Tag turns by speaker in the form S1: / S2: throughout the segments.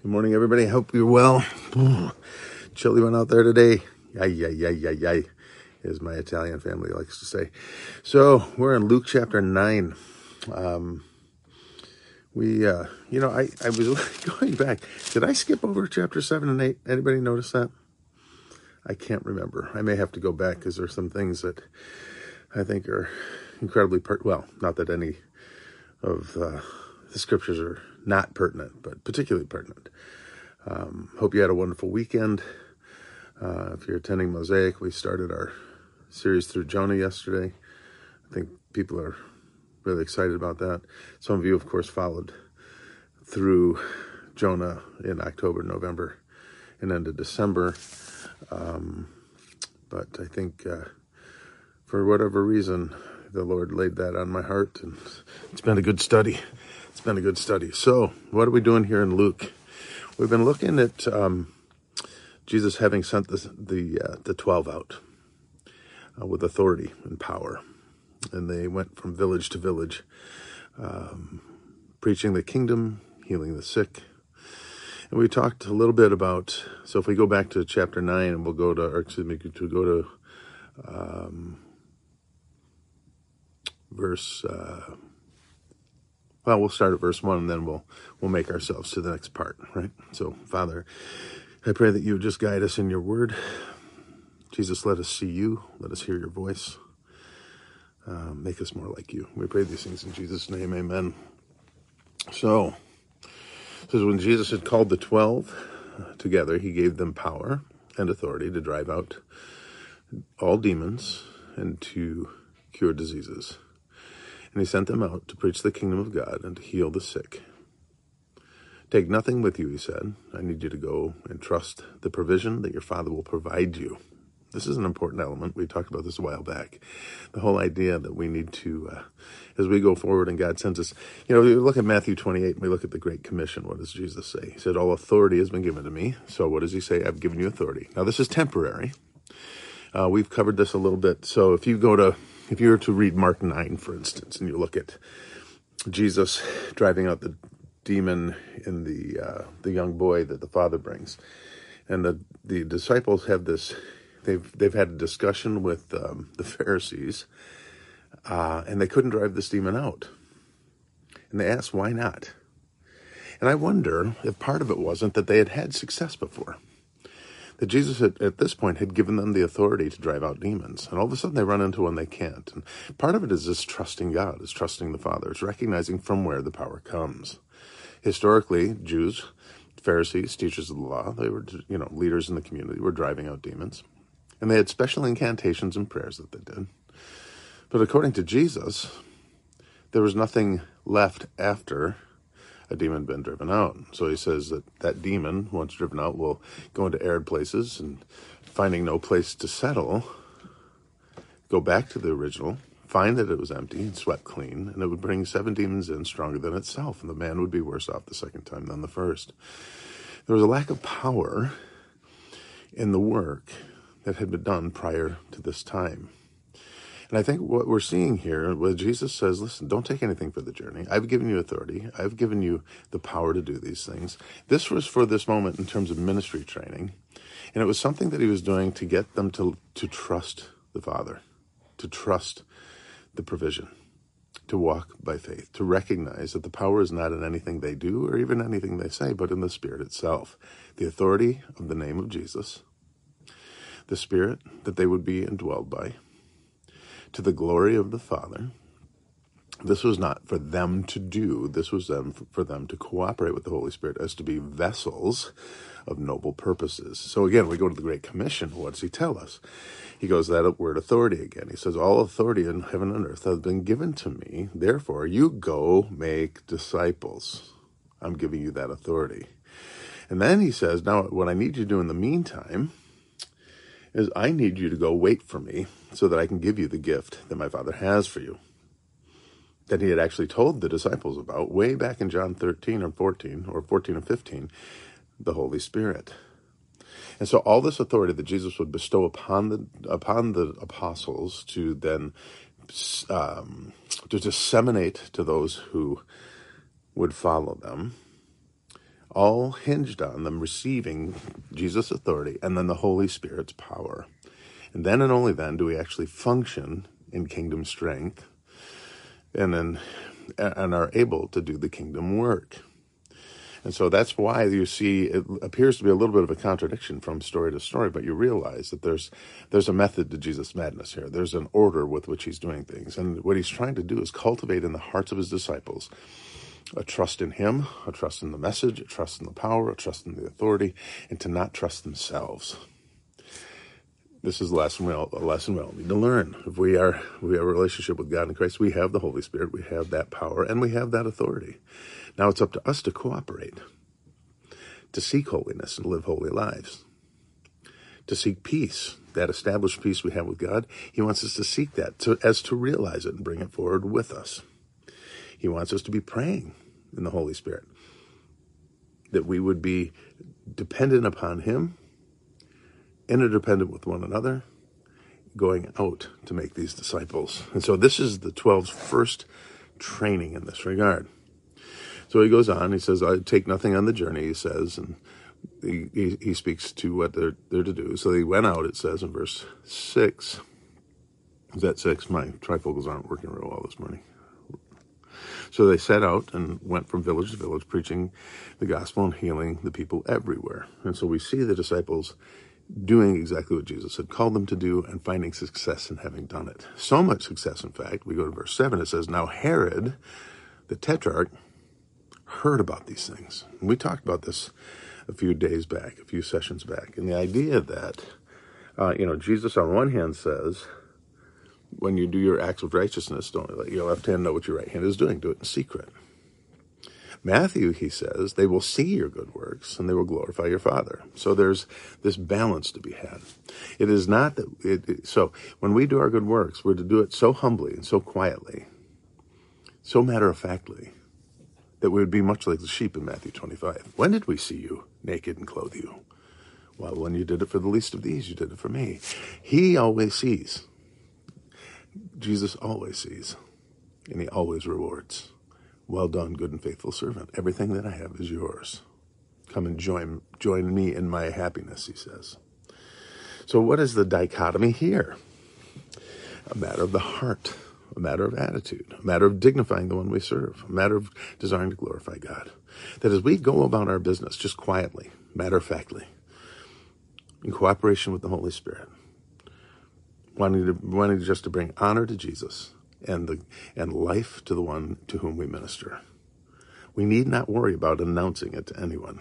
S1: Good morning, everybody. Hope you're well. Chilly one out there today. Yay, yay, yay, yay, yay, as my Italian family likes to say. So we're in Luke chapter 9. I was going back. Did I skip over chapter 7 and 8? Anybody notice that? I can't remember. I may have to go back because there's some things that I think are incredibly not that any of the scriptures are not pertinent, but particularly pertinent. Hope you had a wonderful weekend. If you're attending Mosaic, we started our series through Jonah yesterday. I think people are really excited about that. Some of you, of course, followed through Jonah in October, November, and into December. But I think for whatever reason, the Lord laid that on my heart, and it's been a good study. So what are we doing here in Luke? We've been looking at Jesus having sent the 12 out with authority and power. And they went from village to village, preaching the kingdom, healing the sick. And we talked a little bit about, so if we go back to chapter 9, and we'll go to verse, we'll start at verse 1, and then we'll make ourselves to the next part, right? So, Father, I pray that you would just guide us in your word. Jesus, let us see you. Let us hear your voice. Make us more like you. We pray these things in Jesus' name, amen. So, it says, when Jesus had called the 12 together, he gave them power and authority to drive out all demons and to cure diseases. And he sent them out to preach the kingdom of God and to heal the sick. Take nothing with you, he said. I need you to go and trust the provision that your Father will provide you. This is an important element. We talked about this a while back. The whole idea that we need to, as we go forward and God sends us, we look at Matthew 28 and we look at the Great Commission. What does Jesus say? He said, all authority has been given to me. So what does he say? I've given you authority. Now this is temporary. We've covered this a little bit. So if you were to read Mark 9, for instance, and you look at Jesus driving out the demon in the young boy that the father brings, and the disciples have this, they've had a discussion with the Pharisees, and they couldn't drive this demon out. And they asked, why not? And I wonder if part of it wasn't that they had success before. That Jesus at this point had given them the authority to drive out demons. And all of a sudden they run into one they can't. And part of it is just trusting God, is trusting the Father. It's recognizing from where the power comes. Historically, Jews, Pharisees, teachers of the law, they were, leaders in the community, were driving out demons. And they had special incantations and prayers that they did. But according to Jesus, there was nothing left after a demon been driven out. So he says that demon, once driven out, will go into arid places and, finding no place to settle, go back to the original, find that it was empty and swept clean, and it would bring 7 demons in stronger than itself, and the man would be worse off the second time than the first. There was a lack of power in the work that had been done prior to this time. And I think what we're seeing here, where Jesus says, listen, don't take anything for the journey. I've given you authority. I've given you the power to do these things. This was for this moment in terms of ministry training. And it was something that he was doing to get them to trust the Father, to trust the provision, to walk by faith, to recognize that the power is not in anything they do or even anything they say, but in the Spirit itself. The authority of the name of Jesus, the Spirit that they would be indwelled by, to the glory of the Father. This was not for them to do. This was for them to cooperate with the Holy Spirit as to be vessels of noble purposes. So again, we go to the Great Commission. What does he tell us? He goes that word authority again. He says, all authority in heaven and earth has been given to me. Therefore, you go make disciples. I'm giving you that authority. And then he says, now what I need you to do in the meantime is I need you to go wait for me so that I can give you the gift that my Father has for you, that he had actually told the disciples about way back in John 13 or 14 and 15, the Holy Spirit. And so all this authority that Jesus would bestow upon the apostles to then to disseminate to those who would follow them, all hinged on them receiving Jesus' authority and then the Holy Spirit's power. And then and only then do we actually function in kingdom strength and are able to do the kingdom work. And so that's why you see it appears to be a little bit of a contradiction from story to story, but you realize that there's a method to Jesus' madness here. There's an order with which he's doing things. And what he's trying to do is cultivate in the hearts of his disciples a trust in him, a trust in the message, a trust in the power, a trust in the authority, and to not trust themselves. This is a lesson we all need to learn. If we have a relationship with God in Christ, we have the Holy Spirit, we have that power, and we have that authority. Now it's up to us to cooperate, to seek holiness and live holy lives, to seek peace, that established peace we have with God. He wants us to seek that, as to realize it and bring it forward with us. He wants us to be praying in the Holy Spirit, that we would be dependent upon him, interdependent with one another, going out to make these disciples. And so this is the 12's first training in this regard. So he goes on, he says, I take nothing on the journey, he says, and he speaks to what they're to do. So they went out, it says in verse 6. Is that 6? My trifocals aren't working real well this morning. So they set out and went from village to village, preaching the gospel and healing the people everywhere. And so we see the disciples doing exactly what Jesus had called them to do and finding success in having done it. So much success, in fact, we go to verse 7, it says, now Herod, the tetrarch, heard about these things. And we talked about this a few sessions back. And the idea that, Jesus on one hand says, when you do your acts of righteousness, don't let your left hand know what your right hand is doing. Do it in secret. Matthew, he says, they will see your good works and they will glorify your Father. So there's this balance to be had. It is not that, so when we do our good works, we're to do it so humbly and so quietly, so matter-of-factly, that we would be much like the sheep in Matthew 25. When did we see you naked and clothe you? Well, when you did it for the least of these, you did it for me. He always sees. Jesus always sees, and he always rewards. Well done, good and faithful servant. Everything that I have is yours. Come and join me in my happiness, he says. So what is the dichotomy here? A matter of the heart, a matter of attitude, a matter of dignifying the one we serve, a matter of desiring to glorify God. That as we go about our business just quietly, matter-of-factly, in cooperation with the Holy Spirit, wanting just to bring honor to Jesus and life to the one to whom we minister. We need not worry about announcing it to anyone.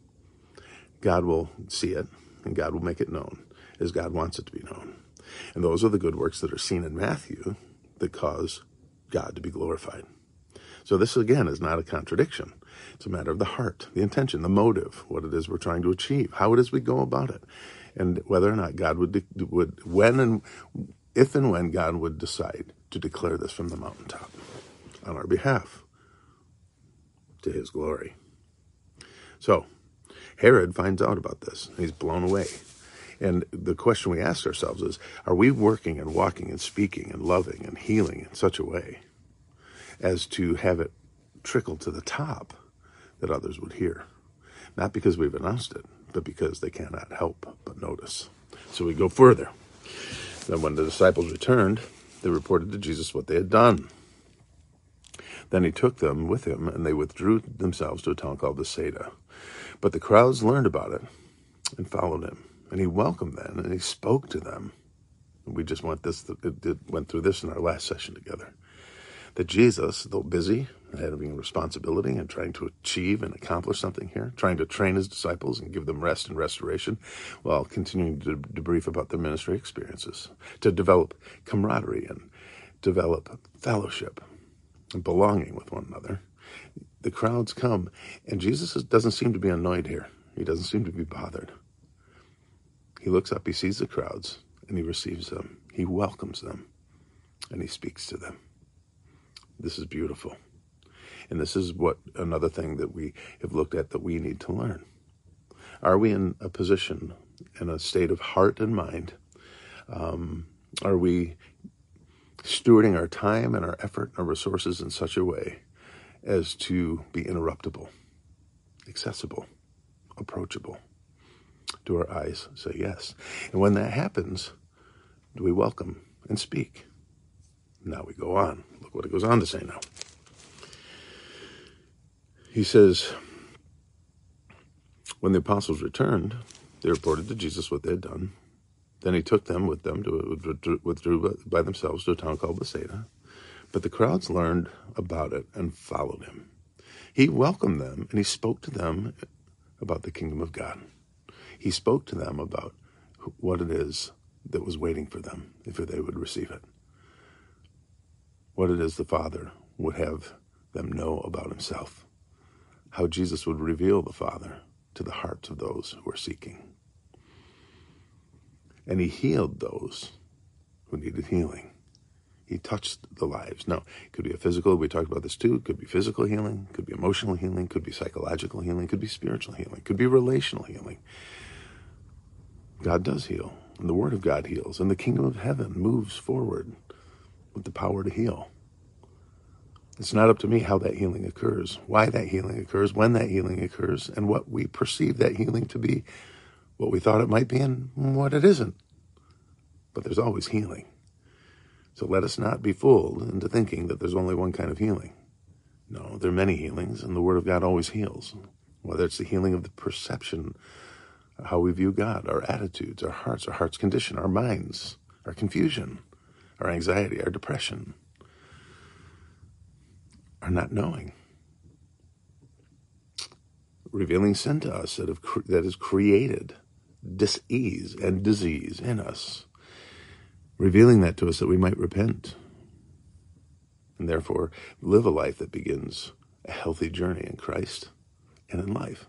S1: God will see it, and God will make it known as God wants it to be known. And those are the good works that are seen in Matthew that cause God to be glorified. So this, again, is not a contradiction. It's a matter of the heart, the intention, the motive, what it is we're trying to achieve, how it is we go about it, and whether or not God would if and when God would decide to declare this from the mountaintop on our behalf to his glory. So Herod finds out about this. He's blown away. And the question we ask ourselves is, are we working and walking and speaking and loving and healing in such a way as to have it trickle to the top that others would hear? Not because we've announced it, but because they cannot help but notice. So we go further. Then when the disciples returned, they reported to Jesus what they had done. Then he took them with him, and they withdrew themselves to a town called Bethsaida. But the crowds learned about it and followed him. And he welcomed them, and he spoke to them. And we just went through this in our last session together. That Jesus, though busy and having a responsibility and trying to achieve and accomplish something here, trying to train his disciples and give them rest and restoration, while continuing to debrief about their ministry experiences, to develop camaraderie and develop fellowship and belonging with one another. The crowds come, and Jesus doesn't seem to be annoyed here. He doesn't seem to be bothered. He looks up, he sees the crowds, and he receives them. He welcomes them, and he speaks to them. This is beautiful. And this is another thing that we have looked at that we need to learn. Are we in a position, in a state of heart and mind? Are we stewarding our time and our effort and our resources in such a way as to be interruptible, accessible, approachable? Do our eyes say yes? And when that happens, do we welcome and speak? Now we go on. Look what it goes on to say now. He says, when the apostles returned, they reported to Jesus what they had done. Then he took them with them withdrew by themselves to a town called Bethsaida. But the crowds learned about it and followed him. He welcomed them and he spoke to them about the kingdom of God. He spoke to them about what it is that was waiting for them if they would receive it. What it is the Father would have them know about himself. How Jesus would reveal the Father to the hearts of those who are seeking. And he healed those who needed healing. He touched the lives. Now, it could be a physical, we talked about this too, it could be physical healing, could be emotional healing, could be psychological healing, could be spiritual healing, could be relational healing. God does heal, and the Word of God heals, and the kingdom of heaven moves forward with the power to heal. It's not up to me how that healing occurs, why that healing occurs, when that healing occurs, and what we perceive that healing to be, what we thought it might be and what it isn't. But there's always healing. So let us not be fooled into thinking that there's only one kind of healing. No, there are many healings, and the Word of God always heals. Whether it's the healing of the perception, how we view God, our attitudes, our heart's condition, our minds, our confusion, our anxiety, our depression, our not knowing. Revealing sin to us that has created dis-ease and disease in us. Revealing that to us that we might repent and therefore live a life that begins a healthy journey in Christ and in life.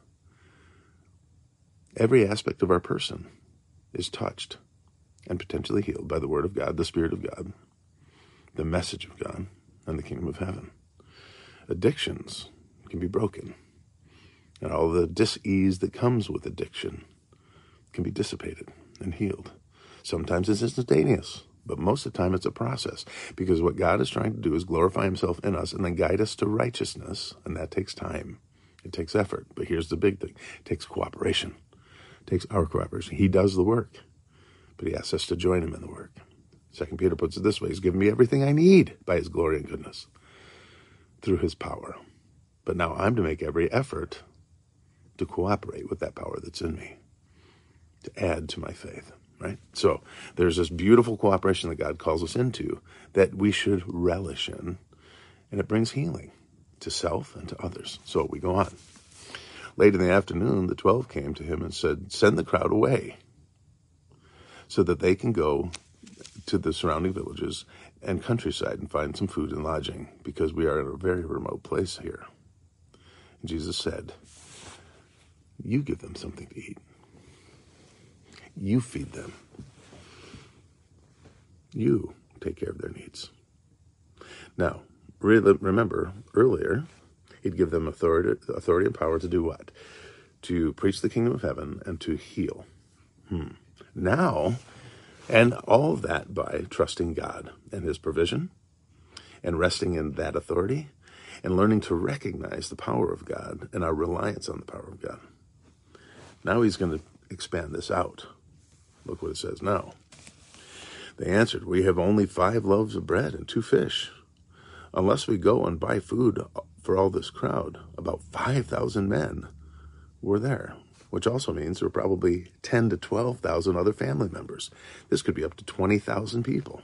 S1: Every aspect of our person is touched and potentially healed by the Word of God, the Spirit of God, the message of God, and the kingdom of heaven. Addictions can be broken, and all the dis-ease that comes with addiction can be dissipated and healed. Sometimes it's instantaneous, but most of the time it's a process, because what God is trying to do is glorify himself in us and then guide us to righteousness, and that takes time. It takes effort, but here's the big thing. It takes cooperation. It takes our cooperation. He does the work, but he asks us to join him in the work. 2 Peter puts it this way: he's given me everything I need by his glory and goodness through his power. But now I'm to make every effort to cooperate with that power that's in me, to add to my faith, right? So there's this beautiful cooperation that God calls us into that we should relish in, and it brings healing to self and to others. So we go on. Late in the afternoon, the 12 came to him and said, "Send the crowd away so that they can go to the surrounding villages and countryside and find some food and lodging, because we are in a very remote place here." And Jesus said, "You give them something to eat. You feed them. You take care of their needs." Now, remember, earlier, he'd give them authority and power to do what? To preach the kingdom of heaven and to heal. Now, and all of that by trusting God and his provision and resting in that authority and learning to recognize the power of God and our reliance on the power of God. Now he's going to expand this out. Look what it says now. They answered, "We have only 5 loaves of bread and 2 fish. Unless we go and buy food for all this crowd." About 5,000 men were there, which also means there were probably 10 to 12,000 other family members. This could be up to 20,000 people.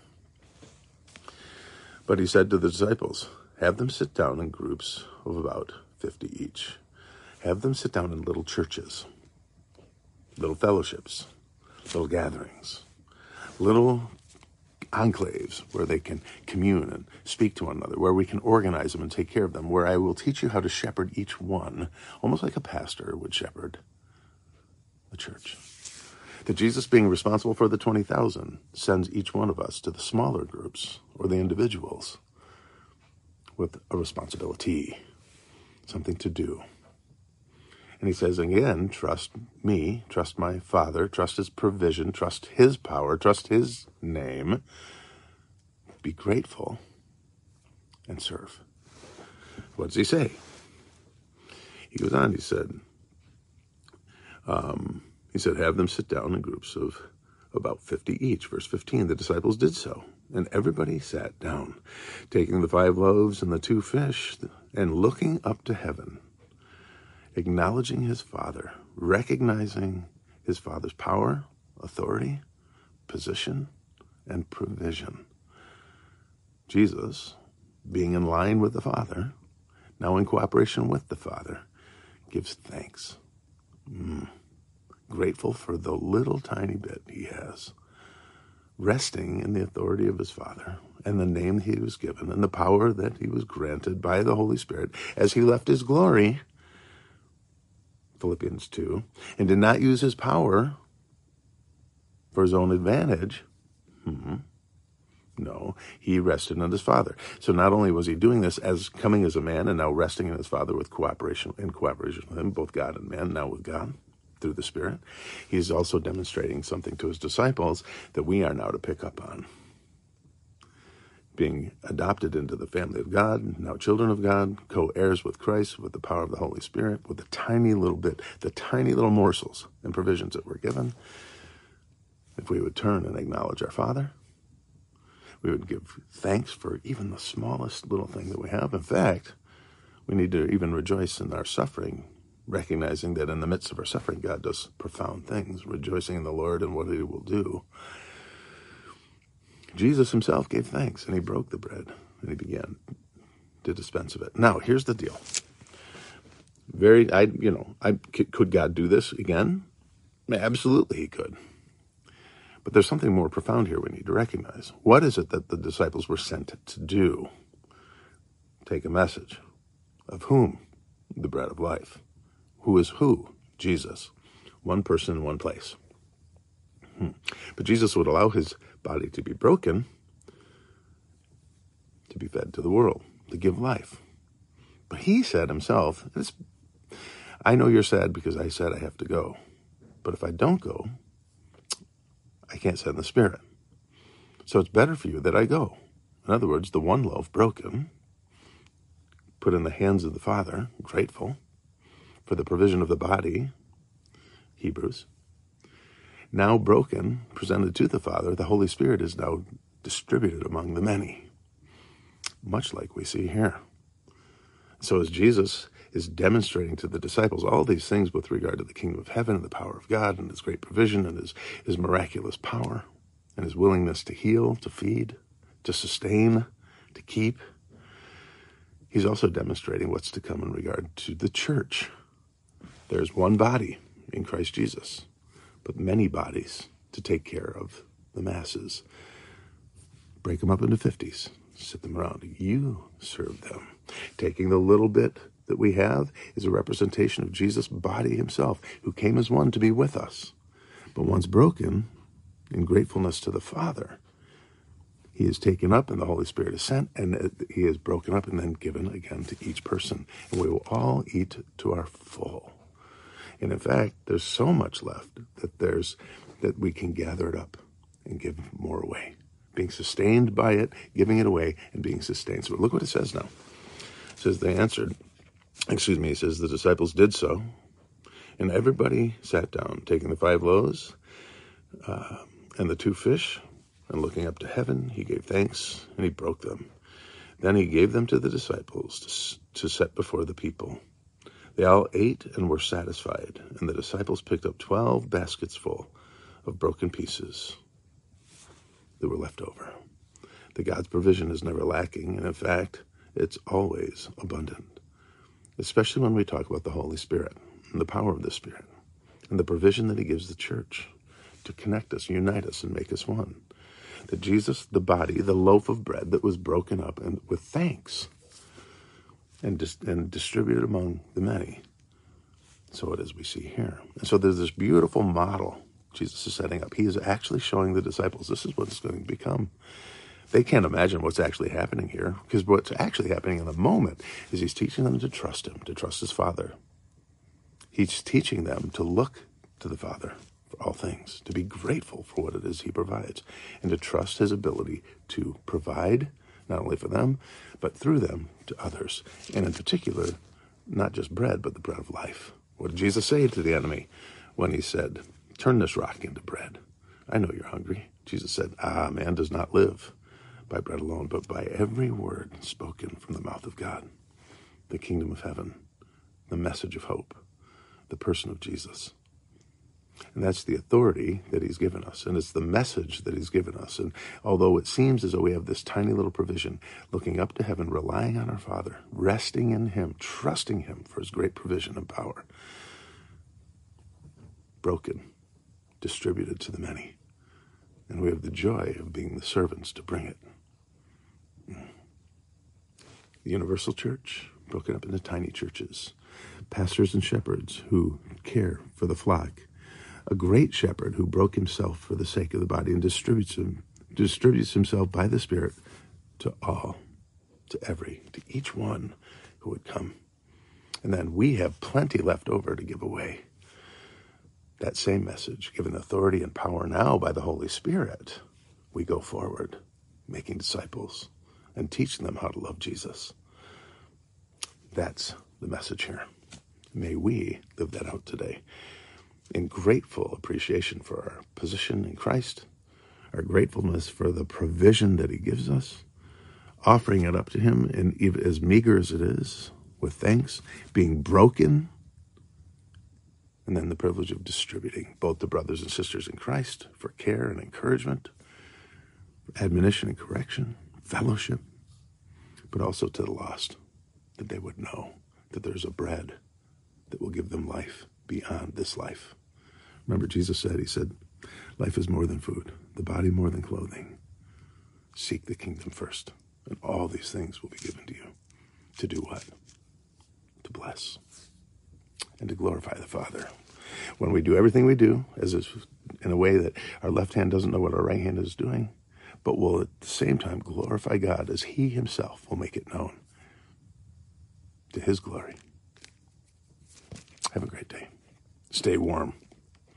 S1: But he said to the disciples, "Have them sit down in groups of about 50 each. Have them sit down in little churches, little fellowships, little gatherings, little enclaves where they can commune and speak to one another, where we can organize them and take care of them, where I will teach you how to shepherd each one, almost like a pastor would shepherd the church." That Jesus, being responsible for the 20,000, sends each one of us to the smaller groups or the individuals with a responsibility, something to do. And he says again, trust me, trust my Father, trust his provision, trust his power, trust his name. Be grateful and serve. What does he say? He goes on, he said, have them sit down in groups of about 50 each. Verse 15, the disciples did so, and everybody sat down, taking the 5 loaves and the 2 fish, and looking up to heaven, acknowledging his Father, recognizing his Father's power, authority, position, and provision. Jesus, being in line with the Father, now in cooperation with the Father, gives thanks. Grateful for the little tiny bit he has, resting in the authority of his Father and the name he was given and the power that he was granted by the Holy Spirit as he left his glory, Philippians 2, and did not use his power for his own advantage. No, he rested in his Father. So not only was he doing this as coming as a man and now resting in his Father in cooperation with him, both God and man, now with God through the Spirit, he's also demonstrating something to his disciples that we are now to pick up on. Being adopted into the family of God, now children of God, co-heirs with Christ, with the power of the Holy Spirit, with the tiny little morsels and provisions that were given. If we would turn and acknowledge our Father, we would give thanks for even the smallest little thing that we have. In fact, we need to even rejoice in our suffering, recognizing that in the midst of our suffering, God does profound things, rejoicing in the Lord and what he will do. Jesus himself gave thanks, and he broke the bread, and he began to dispense of it. Now, here's the deal. Could God do this again? Absolutely he could. But there's something more profound here we need to recognize. What is it that the disciples were sent to do? Take a message. Of whom? The bread of life. Who is who? Jesus. One person, one place. But Jesus would allow his body to be broken to be fed to the world, to give life. But he said himself, I know you're sad because I said I have to go. But if I don't go, I can't send the Spirit. So it's better for you that I go. In other words, the one loaf broken, put in the hands of the Father, grateful for the provision of the body, Hebrews, now broken, presented to the Father, the Holy Spirit is now distributed among the many, much like we see here. So as Jesus is demonstrating to the disciples all these things with regard to the kingdom of heaven and the power of God and his great provision and his miraculous power and his willingness to heal, to feed, to sustain, to keep, he's also demonstrating what's to come in regard to the church. There's one body in Christ Jesus, but many bodies to take care of the masses. Break them up into 50s, sit them around. You serve them. Taking the little bit that we have is a representation of Jesus' body himself, who came as one to be with us. But once broken, in gratefulness to the Father, he is taken up and the Holy Spirit is sent, and he is broken up and then given again to each person. And we will all eat to our full. And in fact, there's so much left that we can gather it up and give more away. Being sustained by it, giving it away, and being sustained. So look what it says now. It says it says the disciples did so, and everybody sat down, taking the 5 loaves and the 2 fish, and looking up to heaven, he gave thanks, and he broke them. Then he gave them to the disciples to set before the people. They all ate and were satisfied, and the disciples picked up 12 baskets full of broken pieces that were left over. The God's provision is never lacking, and in fact, it's always abundant, especially when we talk about the Holy Spirit and the power of the Spirit and the provision that he gives the church to connect us, unite us, and make us one. That Jesus, the body, the loaf of bread that was broken up and with thanks and distributed among the many. So it is we see here. And so there's this beautiful model Jesus is setting up. He is actually showing the disciples this is what it's going to become. They can't imagine what's actually happening here, because what's actually happening in the moment is he's teaching them to trust him, to trust his Father. He's teaching them to look to the Father for all things, to be grateful for what it is he provides, and to trust his ability to provide not only for them, but through them to others, and in particular, not just bread, but the bread of life. What did Jesus say to the enemy when he said, turn this rock into bread? I know you're hungry. Jesus said, man does not live by bread alone, but by every word spoken from the mouth of God. The kingdom of heaven, the message of hope, the person of Jesus. And that's the authority that he's given us. And it's the message that he's given us. And although it seems as though we have this tiny little provision, looking up to heaven, relying on our Father, resting in him, trusting him for his great provision and power, broken, distributed to the many. And we have the joy of being the servants to bring it. The universal church, broken up into tiny churches. Pastors and shepherds who care for the flock. A great shepherd who broke himself for the sake of the body and distributes himself by the Spirit to all, to each one who would come. And then we have plenty left over to give away. That same message, given authority and power now by the Holy Spirit, we go forward, making disciples and teaching them how to love Jesus. That's the message here. May we live that out today. In grateful appreciation for our position in Christ, our gratefulness for the provision that he gives us, offering it up to him, and even as meager as it is, with thanks, being broken, and then the privilege of distributing both to brothers and sisters in Christ for care and encouragement, for admonition and correction, fellowship, but also to the lost, that they would know that there's a bread that will give them life beyond this life. Remember, Jesus said, he said, life is more than food, the body more than clothing. Seek the kingdom first, and all these things will be given to you. To do what? To bless and to glorify the Father. When we do everything we do, as is in a way that our left hand doesn't know what our right hand is doing, but will at the same time glorify God as he himself will make it known to his glory. Have a great day. Stay warm.